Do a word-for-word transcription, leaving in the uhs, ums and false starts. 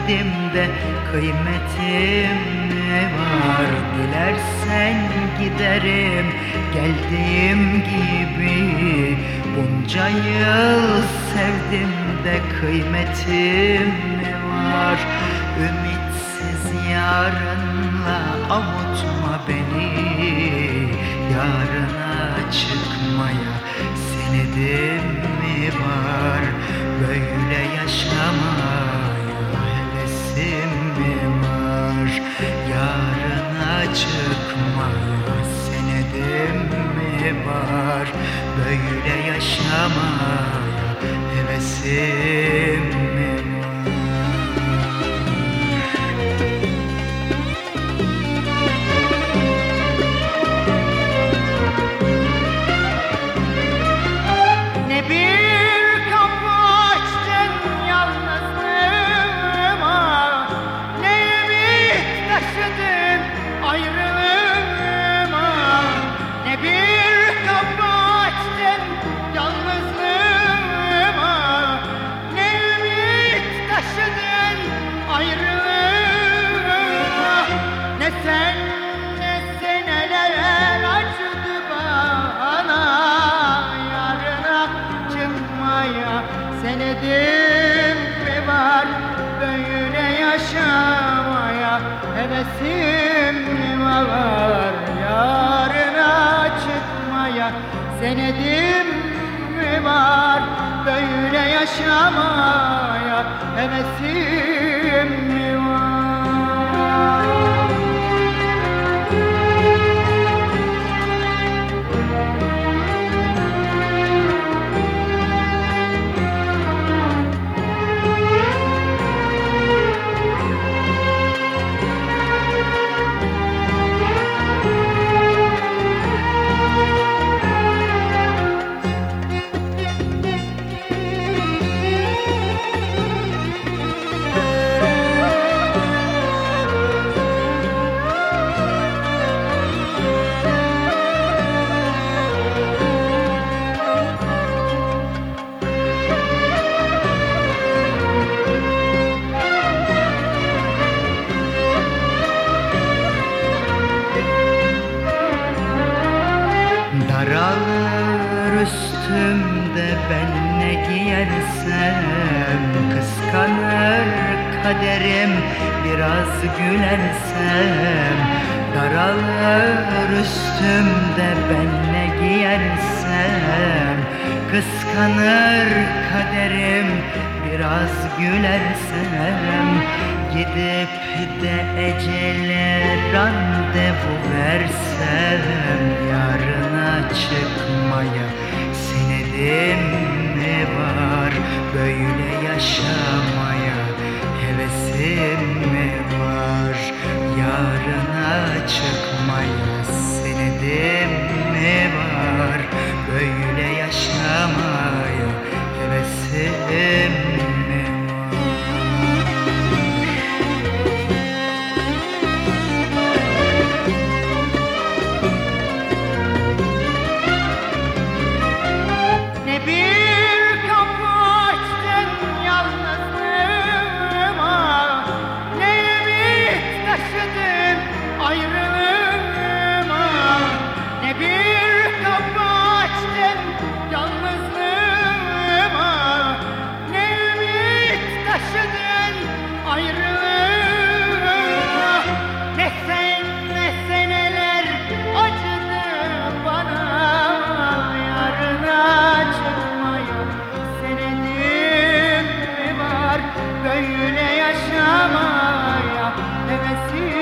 sevdim de kıymetim mi var? Dilersen giderim geldiğim gibi. Bunca yıl sevdim de kıymetim mi var? Ümitsiz yarınla avutma beni. Yarına çıkmaya senedim mi var? Böyle yaşamaya hevesim mi var? Yarına çıkmaya senedim mi var? Böyle yaşamaya hevesim mi var? Ne sen ne seneler acıdı bana. Yarına çıkmaya senedim mi var? Böyle yaşamaya hevesim mi var? Yarına çıkmaya senedim mi var? Böyle yaşamaya hevesim mi var? Daralır üstümde ben ne giyersem, kıskanır kaderim biraz gülersem. Daralır üstümde ben ne giyersem, kıskanır kaderim biraz gülersem. Gidip de ecele randevu versem, yarına çıkmaya senedim mi var? Böyle yaşamaya hevesim mi var? Yarına çıkmaya senedim mi var? Böyle yaşamaya hevesim mi var? Böyle yaşamaya hevesim